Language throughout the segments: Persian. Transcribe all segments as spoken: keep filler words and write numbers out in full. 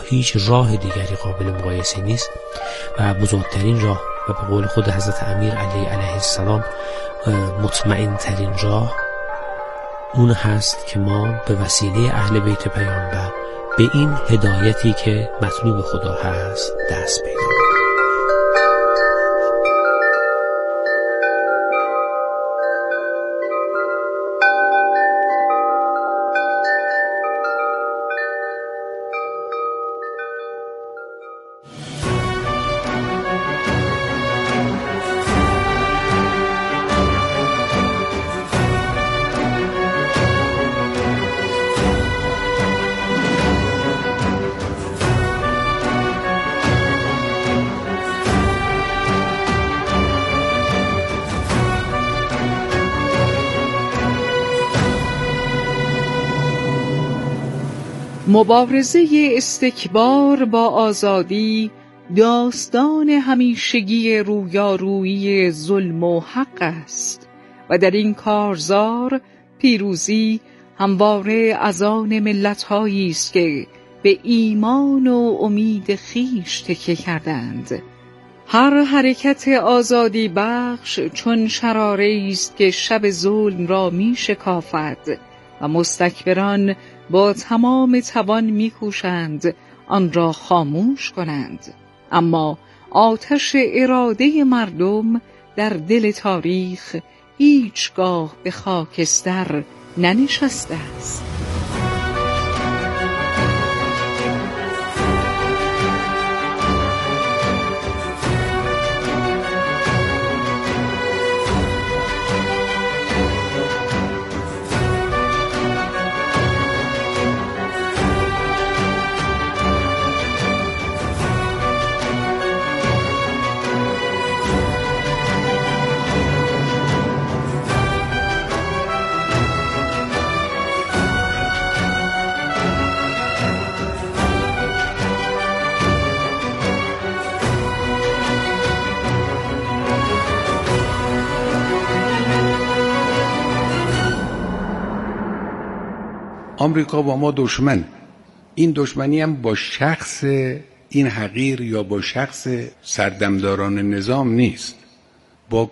هیچ راه دیگری قابل مقایسه نیست و بزرگترین راه و به قول خود حضرت امیر علی علیه السلام مطمئن ترین راه اون هست که ما به وسیله اهل بیت پیامبر به این هدایتی که مطلوب خدا هست دست پیدا کنیم. مبارزه استکبار با آزادی داستان همیشگی رویارویی ظلم و حق است و در این کارزار پیروزی همواره از آن ملت‌هایی است که به ایمان و امید خویش تکیه کردند. هر حرکت آزادی بخش چون شراره‌ای است که شب ظلم را می شکافد و مستکبران با تمام توان می‌کوشند آن را خاموش کنند، اما آتش اراده مردم در دل تاریخ هیچگاه به خاکستر ننشسته است. آمریکا با ما دشمن، این دشمنی هم با شخص این حقیر یا با شخص سردمداران نظام نیست، با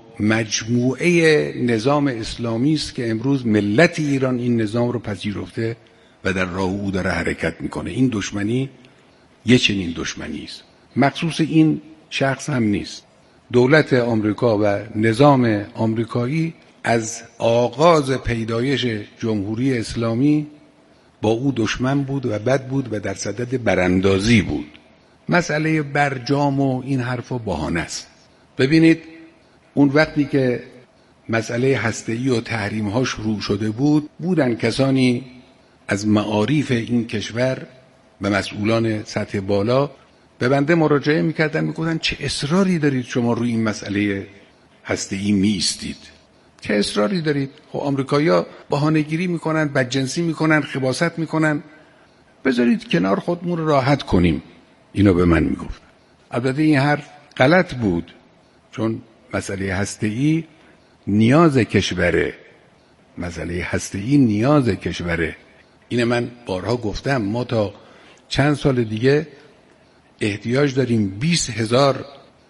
مجموعه نظام اسلامی است که امروز ملت ایران این نظام رو پذیرفته و در راه او داره حرکت میکنه. این دشمنی یه چنین دشمنی است، مخصوص این شخص هم نیست. دولت آمریکا و نظام آمریکایی از آغاز پیدایش جمهوری اسلامی با او دشمن بود و بد بود و در صدد براندازی بود. مسئله برجام و این حرفا بهانه است. ببینید اون وقتی که مسئله هسته‌ای و تحریم‌ها شروع شده بود، بودن کسانی از معارف این کشور و مسئولان سطح بالا به بنده مراجعه می‌کردن، می‌گفتن چه اصراری دارید شما روی این مسئله هسته‌ای می‌ایستید؟ چه اصراری دارید؟ خب آمریکایی‌ها بهانه‌گیری میکنن، بدجنسی میکنن، خباثت میکنن، بذارید کنار خودمون راحت کنیم. اینو به من میگفت. البته این حرف غلط بود، چون مسئله هسته‌ای نیاز کشوره، مسئله هسته‌ای نیاز کشوره. اینه من بارها گفتم، ما تا چند سال دیگه احتیاج داریم بیست هزار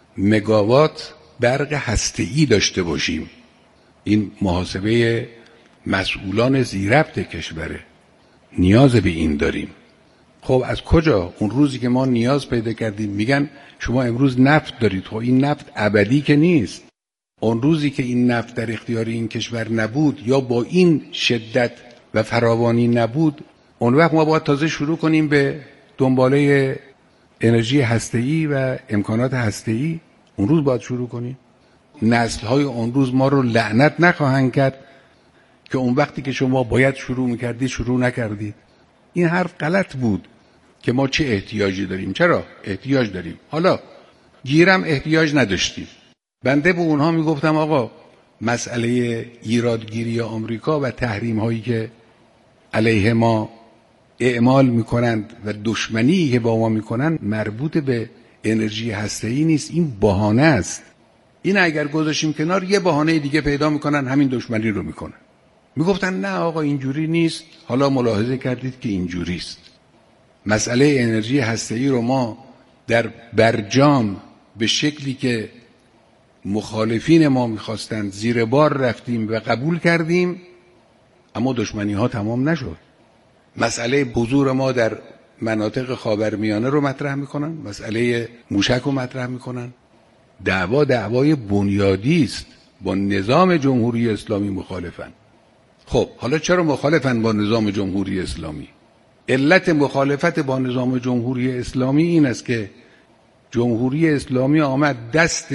مگاوات برق هسته‌ای داشته باشیم. این محاسبه مسئولان ذی‌ربط کشوره، نیاز به این داریم. خب از کجا؟ اون روزی که ما نیاز پیدا کردیم میگن شما امروز نفت دارید. خب این نفت ابدی که نیست. اون روزی که این نفت در اختیار این کشور نبود یا با این شدت و فراوانی نبود، اون وقت ما باید تازه شروع کنیم به دنباله انرژی هسته‌ای و امکانات هسته‌ای. اون روز باید شروع کنیم. نسل‌های اون روز ما رو لعنت نخواهند کرد که اون وقتی که شما باید شروع می‌کردید شروع نکردید. این حرف غلط بود که ما چه احتیاجی داریم. چرا احتیاج داریم؟ حالا گیرم احتیاج نداشتیم. بنده به اونها میگفتم آقا مسئله ایرادگیری آمریکا و تحریم هایی که علیه ما اعمال میکنند و دشمنی که با ما میکنند مربوط به انرژی هسته‌ای نیست، این بهانه است. این اگر گذاشیم کنار یه بهانه دیگه پیدا میکنن همین دشمنی رو میکنن. میگفتن نه آقا اینجوری نیست، حالا ملاحظه کردید که اینجوری است. مسئله انرژی هسته‌ای رو ما در برجام به شکلی که مخالفین ما میخواستند زیر بار رفتیم و قبول کردیم، اما دشمنی ها تمام نشد. مسئله حضور ما در مناطق خاورمیانه رو مطرح میکنن، مسئله موشک رو مطرح میکنن. دعوا دعوای بنیادی است، با نظام جمهوری اسلامی مخالفن. خب حالا چرا مخالفن با نظام جمهوری اسلامی؟ علت مخالفت با نظام جمهوری اسلامی این است که جمهوری اسلامی آمد دست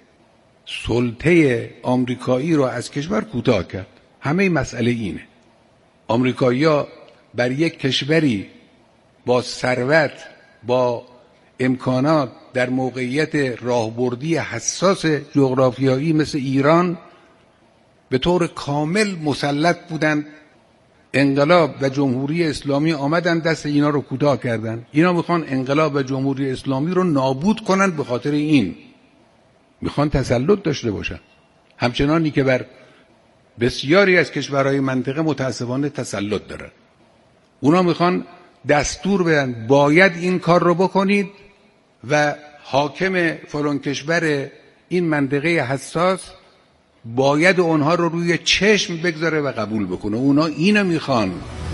سلطه آمریکایی رو از کشور کوتاه کرد. همه مسئله اینه. آمریکایی‌ها بر یک کشوری با ثروت، با امکانات، در موقعیت راهبردی حساس جغرافیایی مثل ایران به طور کامل مسلط بودند. انقلاب و جمهوری اسلامی آمدن دست اینا رو کوتاه کردن. اینا میخوان انقلاب و جمهوری اسلامی رو نابود کنن، به خاطر این میخوان تسلط داشته باشن، همچنانی که بر بسیاری از کشورهای منطقه متاسفانه تسلط دارن. اونا میخوان دستور بدن باید این کار رو بکنید و حاکم فلان کشور این منطقه حساس باید اونها رو روی چشم بگذاره و قبول بکنه. اونا اینو میخوان.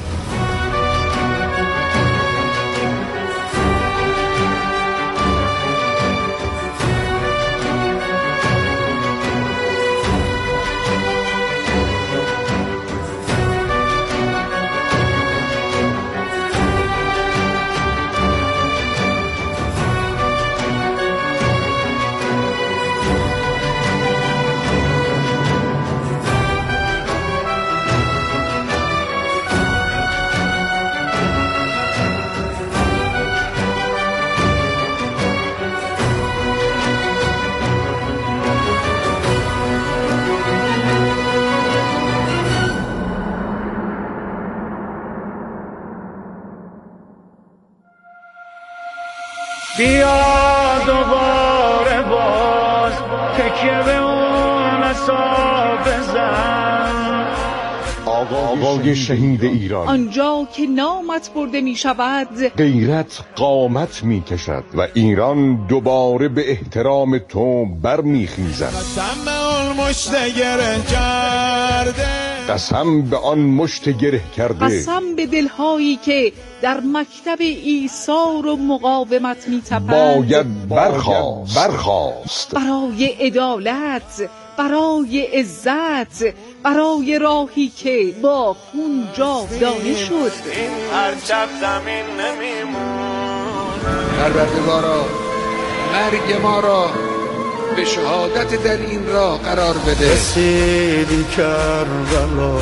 بیا دوباره باز تکیه به اون اصاب بزن. آقای شهید ایران، آنجا که نامت برده می شود غیرت قامت می کشد و ایران دوباره به احترام تو بر می خیزد. قسم به آن مشت گره کرده، قسم به آن مشت گره کرده، قسم به دلهایی که در مکتب ایثار و مقاومت می تپند. باید برخاست برخاست برای عدالت، برای عزت، برای راهی که با خون جاودانه شد. این پرچم زمین نمیمونه. پروردگارا مرگ ما را به شهادت در این راه قرار بده. رسیدی کربلا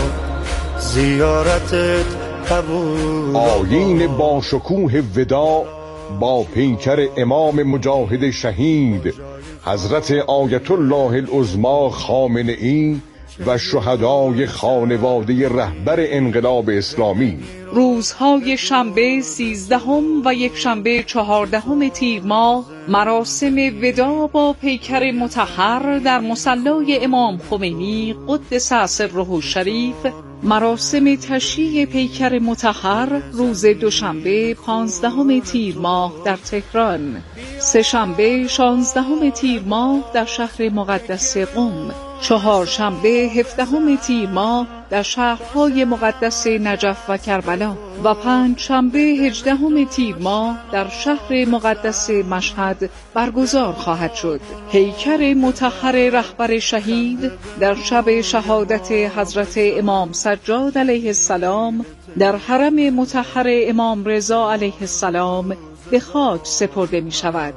زیارتت قبول. آیین با شکوه وداع با پیکر امام مجاهد شهید حضرت آیت الله العظمی خامنه‌ای و شهدای خانواده رهبر انقلاب اسلامی. روزهای شنبه سیزدهم و یک شنبه چهاردهم تیر ماه مراسم وداع با پیکر مطهر در مصلی امام خمینی قدس سره الشریف. مراسم تشییع پیکر مطهر روز دوشنبه پانزدهم تیر ماه در تهران. سه شنبه شانزدهم تیر ماه در شهر مقدس قم. چهارشنبه هفدهم تیر ماه در شهرهای مقدس نجف و کربلا و پنج شنبه هجدهم تیر ماه در شهر مقدس مشهد برگزار خواهد شد. پیکر مطهر رهبر شهید در شب شهادت حضرت امام سجاد علیه السلام در حرم مطهر امام رضا علیه السلام به خاک سپرده می شود.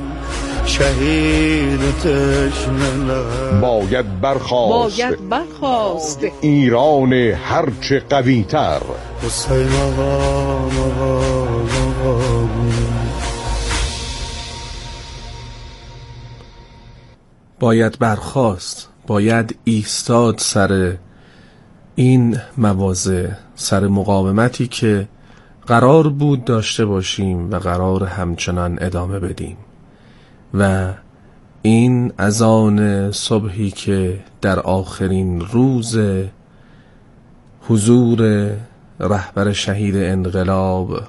شهید تشنه باید برخاست باید برخاست ایران هرچه قوی تر. حسین آقا آقا باید برخاست، باید ایستاد سر این مواضع، سر مقاومتی که قرار بود داشته باشیم و قرار همچنان ادامه بدیم. و این از آن صبحی که در آخرین روز حضور رهبر شهید انقلاب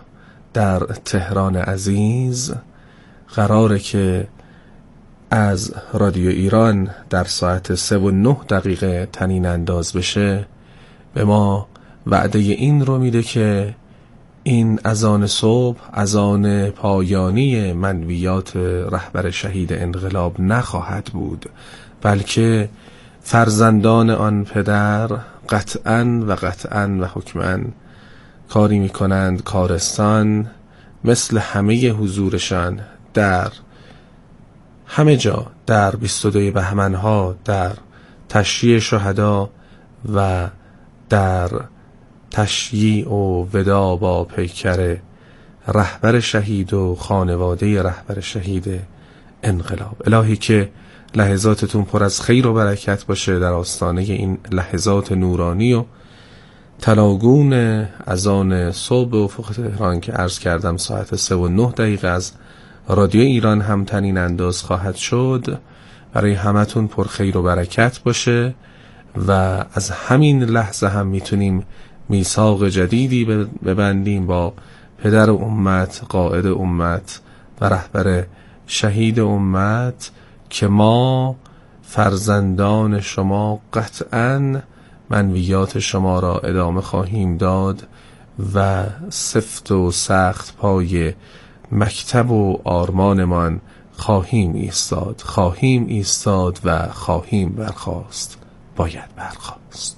در تهران عزیز قراره که از رادیو ایران در ساعت سه و نه دقیقه طنین انداز بشه، به ما وعده این رو میده که این اذان صبح اذان پایانی منویات رهبر شهید انقلاب نخواهد بود، بلکه فرزندان آن پدر قطعاً و قطعاً و حکماً کاری میکنند کارستان مثل همه حضورشان در همه جا، در بیست و دو بهمنها، در تشییع شهدا و در تشییع و ودا با پیکر رهبر شهید و خانواده رهبر شهید انقلاب. الهی که لحظاتتون پر از خیر و برکت باشه در آستانه این لحظات نورانی و تلاگون اذان صبح افق تهران که عرض کردم ساعت سه و نه دقیقه از رادیو ایران هم طنین انداز خواهد شد. برای همتون پر خیر و برکت باشه و از همین لحظه هم میتونیم میثاق جدیدی ببندیم با پدر امت، قائد امت و رهبر شهید امت که ما فرزندان شما قطعاً منویات شما را ادامه خواهیم داد و سفت و سخت پای مکتب و آرمانمان خواهیم ایستاد خواهیم ایستاد و خواهیم برخاست، باید برخاست.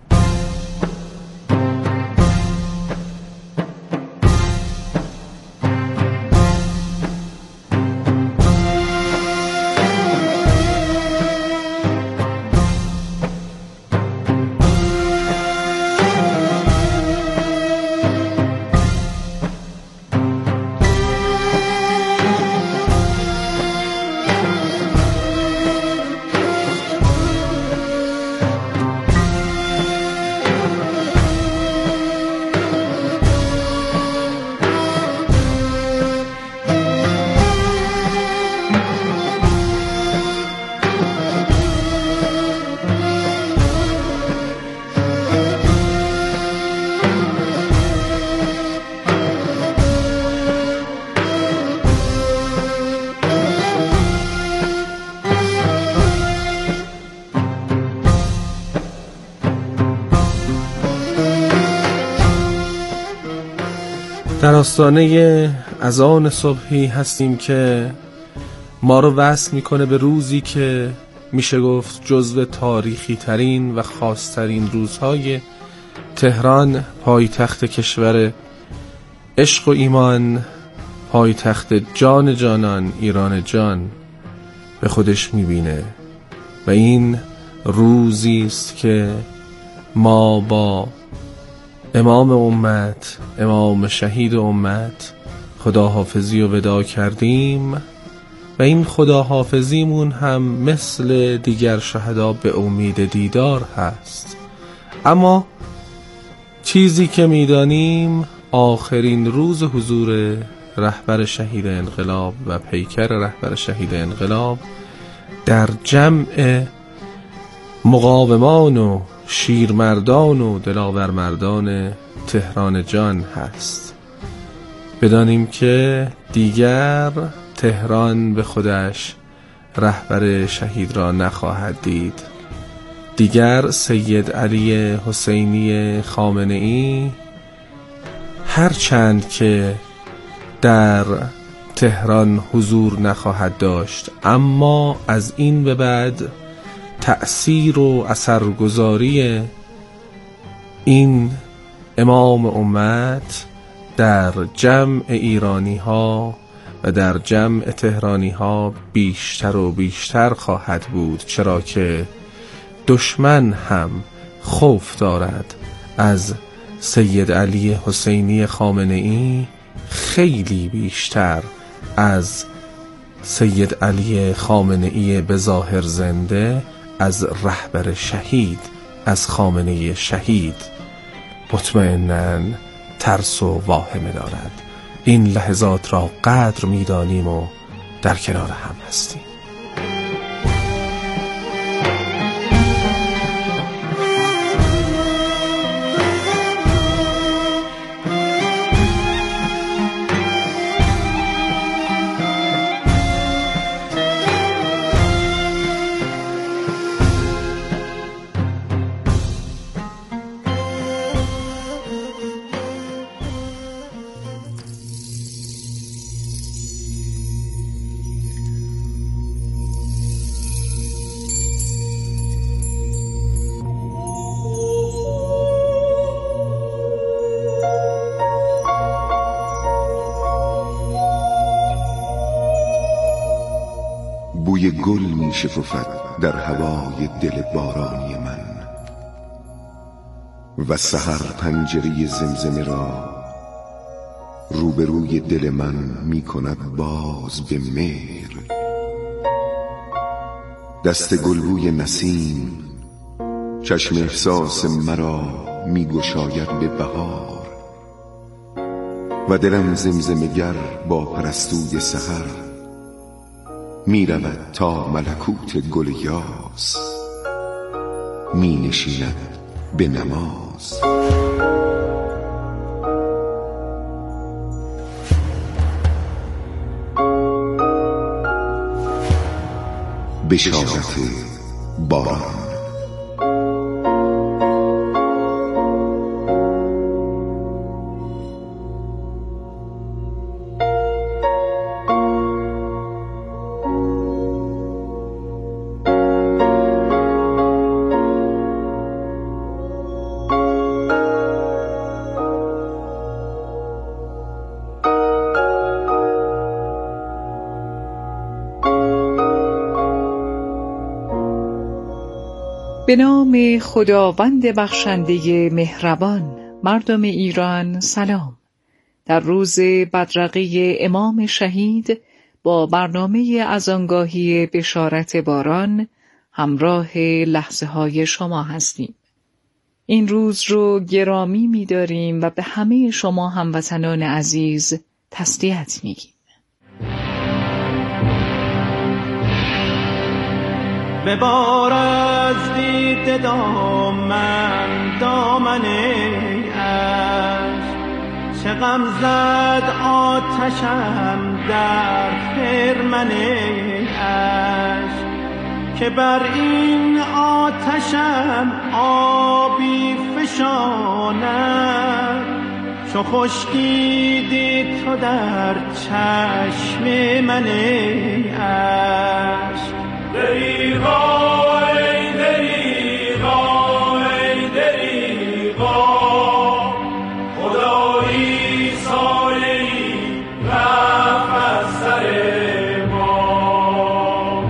در آستانه اذان صبحی هستیم که ما رو وصل میکنه به روزی که میشه گفت جزو تاریخی ترین و خاص ترین روزهای تهران، پایتخت کشور عشق و ایمان، پایتخت جان جانان، ایران جان به خودش میبینه و این روزی است که ما با امام امت، امام شهید امت خداحافظی و وداع کردیم و این خداحافظیمون هم مثل دیگر شهدا به امید دیدار هست. اما چیزی که میدانیم آخرین روز حضور رهبر شهید انقلاب و پیکر رهبر شهید انقلاب در جمع مقاومان و شیرمردان و دلاورمردان تهران جان هست. بدانیم که دیگر تهران به خودش رهبر شهید را نخواهد دید. دیگر سید علی حسینی خامنه ای هرچند که در تهران حضور نخواهد داشت، اما از این به بعد تأثیر و اثرگذاری این امام امت در جمع ایرانی ها و در جمع تهرانی ها بیشتر و بیشتر خواهد بود، چرا که دشمن هم خوف دارد از سید علی حسینی خامنه ای خیلی بیشتر از سید علی خامنه ای به ظاهر زنده، از رهبر شهید، از خامنه شهید مطمئناً ترس و واهمه دارد. این لحظات را قدر می‌دانیم و در کنار هم هستیم. بوی گل می شکفد در هوای دل بارانی من و سحر پنجره زمزمه را روبروی دل من می کند باز به مهر. دست گلبوی نسیم چشم احساس مرا می گشاید به بهار و دلم زمزمه‌گر با پرستوی سحر می رود تا ملکوت گل یاس می نشیند به نماز. بشارت باران. به نام خداوند بخشنده مهربان. مردم ایران سلام. در روز بدرقه امام شهید با برنامه اذانگاهی بشارت باران همراه لحظه های شما هستیم. این روز رو گرامی می داریم و به همه شما هموطنان عزیز تسلیت می گیم. به بار از دیده دامن دامن عشق، چه غم زد آتشم در خرمن عشق، که بر این آتشم آبی فشاند، چو خشکیدی تو در چشم من عشق. دریغا ای دریغا ای دریغا، خدایی سایه‌ای رفت از سر ما.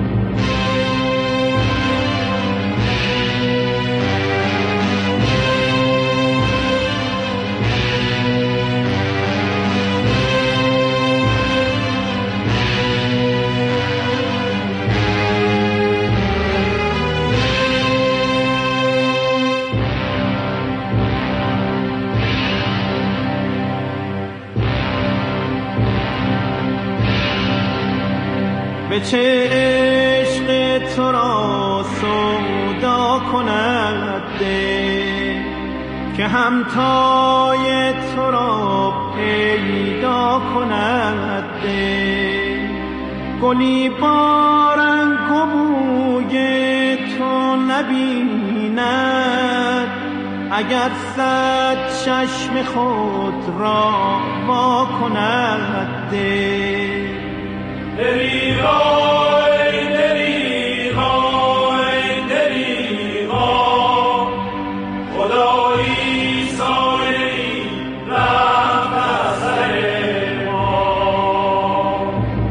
به چه عشق تو را سودا کند ده، که همتای تو را پیدا کند ده. گلی با رنگ و بوی تو نبیند، اگر صد چشم خود را وا کند ده. دریغا ای دریغا ای دریغا، خدایی سایه‌ای رفت از سر ما.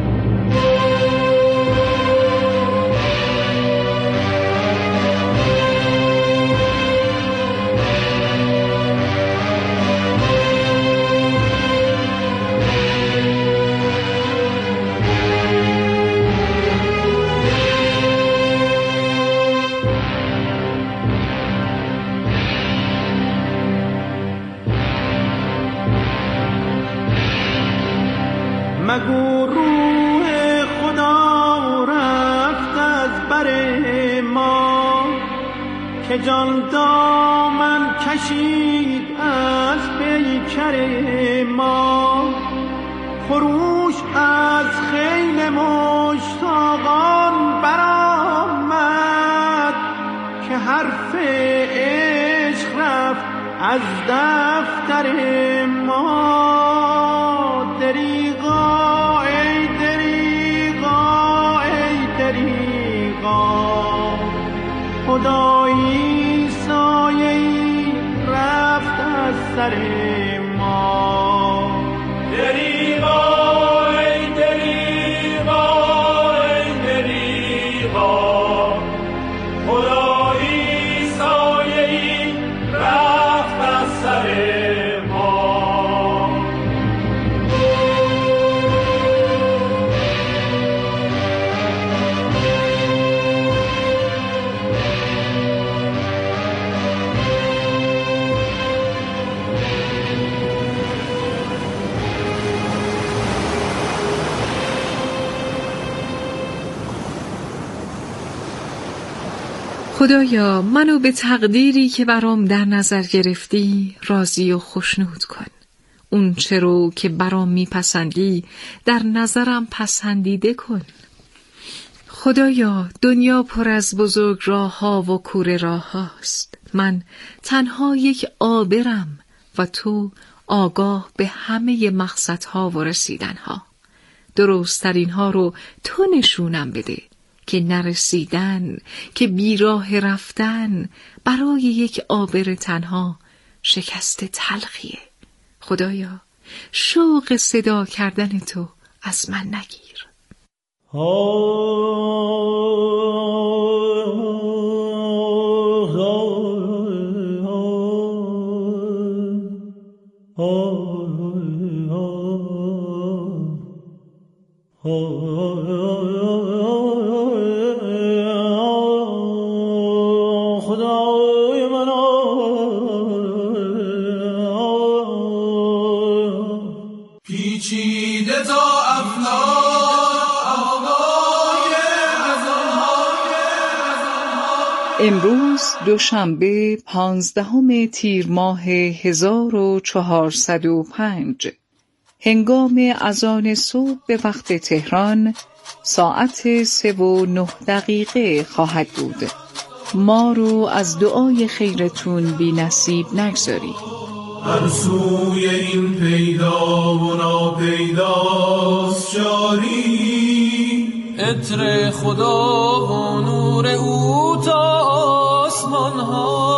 مگو روح خدا رفت از بر ما، که جان دامن کشید از پیکر ما. خروش از خیل مشتاقان برآمد، که حرف عشق رفت از دفتر ما. دریغا ای دریغا ای دریغا، خدایی سایه‌ای رفت از سر ما. دریغا ای دریغا ای خدایا منو به تقدیری که برام در نظر گرفتی راضی و خوشنود کن. اون چه رو که برام میپسندی در نظرم پسندیده کن. خدایا دنیا پر از بزرگ راه ها و کوره راه هاست. من تنها یک عابرم و تو آگاه به همه مقصدها و رسیدنها. درست‌ترین ها رو تو نشونم بده که نرسیدن، که بیراه رفتن برای یک عابر تنها شکست تلخیه. خدایا شوق صدا کردن تو از من نگیر. امروز دوشنبه پانزدهم تیر ماه هزار و چهارصد و پنج، هنگام اذان صبح به وقت تهران ساعت سه و نه دقیقه خواهد بود. ما رو از دعای خیرتون بی نصیب نگذاری. هر سوی این پیدا و ناپیداست جاری، عطر خدا و نور او تا آسمان ها.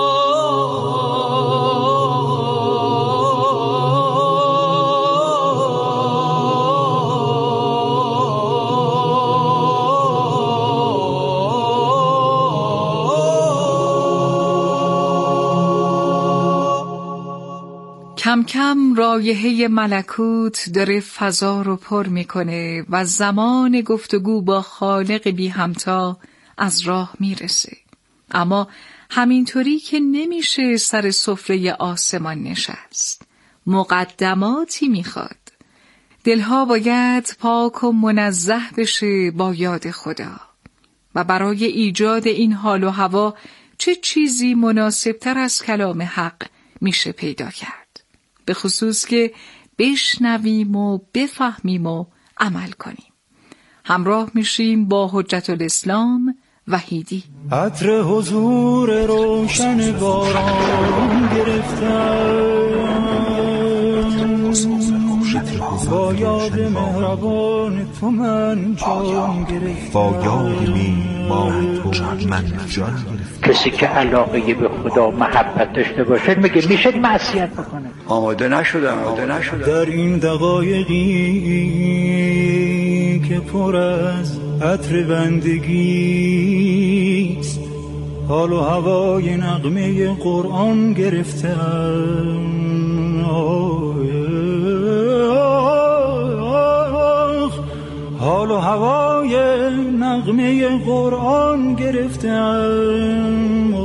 کم کم رایحه ملکوت داره فضا رو پر میکنه و زمان گفتگو با خالق بی همتا از راه میرسه. اما همینطوری که نمیشه سر سفره آسمان نشست. مقدماتی میخواد. دلها باید پاک و منزه بشه با یاد خدا. و برای ایجاد این حال و هوا چه چیزی مناسبتر از کلام حق میشه پیدا کرد؟ به خصوص که بشنویم و بفهمیم و عمل کنیم. همراه میشیم با حجت الاسلام وحیدی. عطر حضور روشن باران گرفتم، با یاد مهربان تو من جان گرفتم، با یاد میهمان تو من جان گرفتم. کسی که علاقه به خدا محبت داشته باشه میگه میشه معصیت بکنه. آماده نشدم آماده نشدم در این دقایقی که پر از عطر بندگیست، حال و هوای نغمه قرآن گرفتم. حال و هوای نغمه قرآن گرفتم.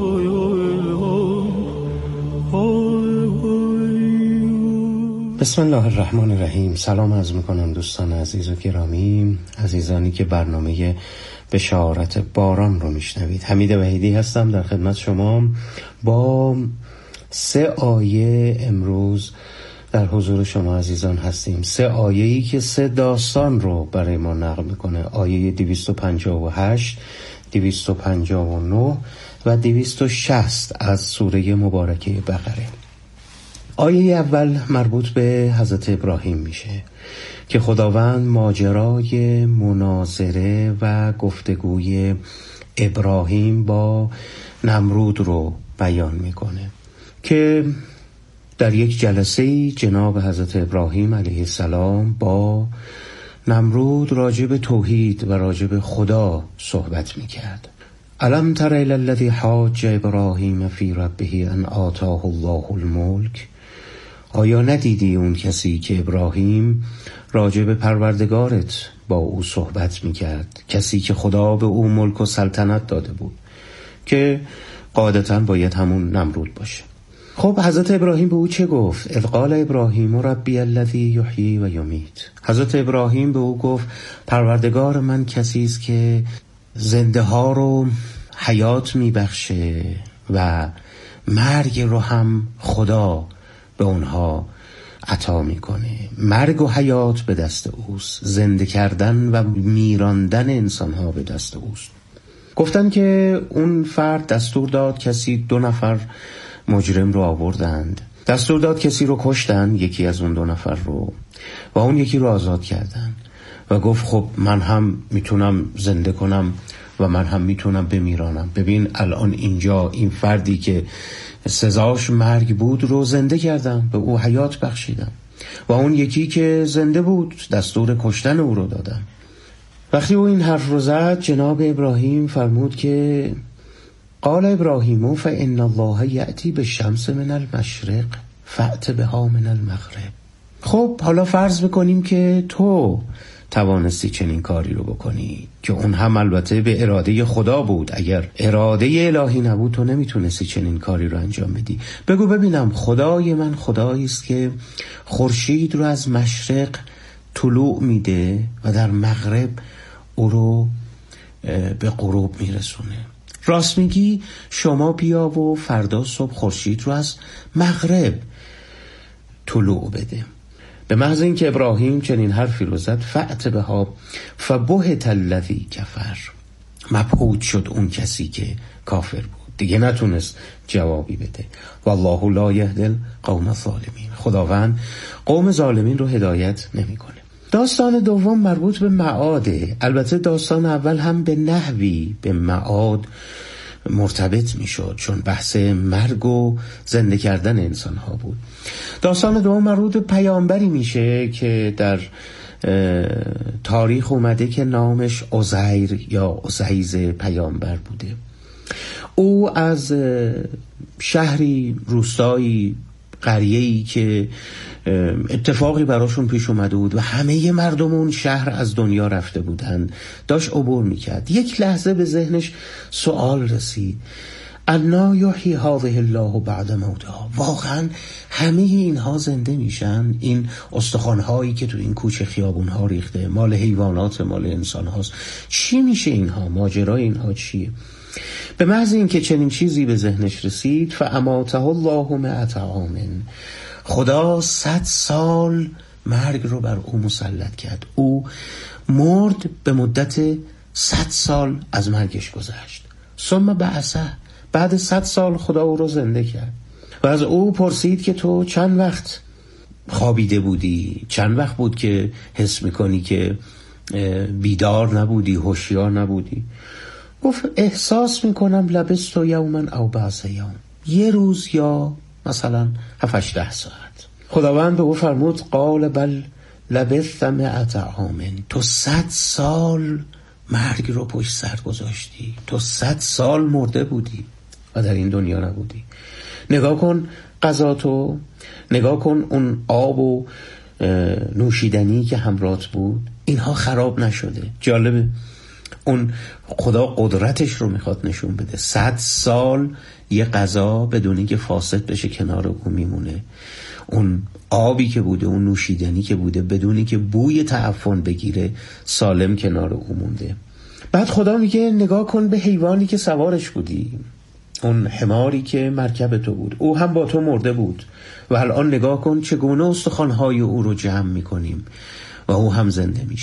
بسم الله الرحمن الرحیم. سلام عرض میکنم دوستان عزیز و گرامی، عزیزانی که برنامه بشارت باران رو میشنوید. حمید وحیدی هستم در خدمت شما با سه آیه. امروز در حضور شما عزیزان هستیم. سه آیه‌ای که سه داستان رو برای ما نقل میکنه. آیه دویست و پنجاه و هشت، دویست و پنجاه و نه و دویست و شصت از سوره مبارکه بقره. آیه اول مربوط به حضرت ابراهیم میشه که خداوند ماجرای مناظره و گفتگوی ابراهیم با نمرود رو بیان میکنه که در یک جلسه جناب حضرت ابراهیم علیه السلام با نمرود راجع به توحید و راجع به خدا صحبت میکرد. الم تر الی الذی حاج ابراهیم فی ربه ان آتاه الله الملک. آیا ندیدی اون کسی که ابراهیم راجع به پروردگارت با او صحبت میکرد، کسی که خدا به او ملک و سلطنت داده بود که قاعدتاً باید همون نمرود باشه. خب حضرت ابراهیم به او چه گفت؟ اذ قال ابراهیم ربی الذی یحیی و یمیت. حضرت ابراهیم به او گفت پروردگار من کسی است که زنده ها رو حیات میبخشه و مرگ رو هم خدا به اونها عطا میکنه. مرگ و حیات به دست اوست، زنده کردن و میراندن انسانها به دست اوست. گفتن که اون فرد دستور داد کسی دو نفر مجرم رو آوردند، دستور داد کسی رو کشتن، یکی از اون دو نفر رو، و اون یکی رو آزاد کردن و گفت خب من هم میتونم زنده کنم و من هم میتونم بمیرانم. ببین الان اینجا این فردی که سزاش مرگ بود رو زنده کردم، به او حیات بخشیدم، و اون یکی که زنده بود دستور کشتن او رو دادم. وقتی او این حرف رو زد، جناب ابراهیم فرمود که قال ابراهیم فإن الله یأتی بالشمس من المشرق فأت بها من المغرب. خب حالا فرض بکنیم که تو توانستی چنین کاری رو بکنی، که اون هم البته به اراده خدا بود. اگر اراده الهی نبود تو نمیتونستی چنین کاری رو انجام بدی. بگو ببینم خدای من خدایی است که خورشید رو از مشرق طلوع میده و در مغرب او رو به غروب میرسونه. راست میگی، شما بیا و فردا صبح خورشید رو از مغرب طلوع بده. به محض اینکه ابراهیم چنین حرفی رو زد، فأت بها فبهت الذی کفر، مبهوت شد اون کسی که کافر بود، دیگه نتونست جوابی بده. والله لا یهدی القوم الظالمین، خداوند قوم ظالمین رو هدایت نمیکنه. داستان دوم مربوط به معاده. البته داستان اول هم به نحوی به معاد مرتبط می شد، چون بحث مرگ و زنده کردن انسان ها بود. داستان دوم مربوط به پیامبری میشه که در تاریخ اومده که نامش عزیر یا عزیز پیامبر بوده. او از شهری، روستایی، قریه‌ای که اتفاقی براشون پیش اومده بود و همه مردم اون شهر از دنیا رفته بودن داشت عبور میکرد. یک لحظه به ذهنش سوال رسید، انا یحیی هذه الله بعد موتها، واقعا همه اینها زنده میشن؟ این استخوان‌هایی که تو این کوچه خیابون‌ها ریخته مال حیوانات مال انسان هاست، چی میشه اینها؟ ماجرای اینها چیه؟ به محض اینکه چنین چیزی به ذهنش رسید، فاماته الله مئة عام، خدا صد سال مرگ رو بر او مسلط کرد. او مرد، به مدت صد سال از مرگش گذشت. ثم بعثه، بعد صد سال خدا او رو زنده کرد و از او پرسید که تو چند وقت خوابیده بودی؟ چند وقت بود که حس میکنی که بیدار نبودی، هوشیار نبودی؟ گفت احساس میکنم لبست و یومن او بعض یوم، یه روز یا مثلا هفت هشت ساعت. خداوند به او فرمود قال بل لبثت مئة عام، تو صد سال مرگ رو پشت سر گذاشتی، تو صد سال مرده بودی و در این دنیا نبودی. نگاه کن غذاتو، نگاه کن اون آب و نوشیدنی که همراهت بود، اینها خراب نشده. جالبه، اون خدا قدرتش رو میخواد نشون بده. صد سال یه غذا بدون اینکه فاسد بشه کنار اون میمونه، اون آبی که بوده، اون نوشیدنی که بوده، بدون اینکه بوی تعفن بگیره سالم کنار اون مونده. بعد خدا میگه نگاه کن به حیوانی که سوارش بودی، اون حماری که مرکب تو بود، او هم با تو مرده بود و الان نگاه کن چگونه استخوان‌های او رو جمع میکنیم و او هم زنده میشه.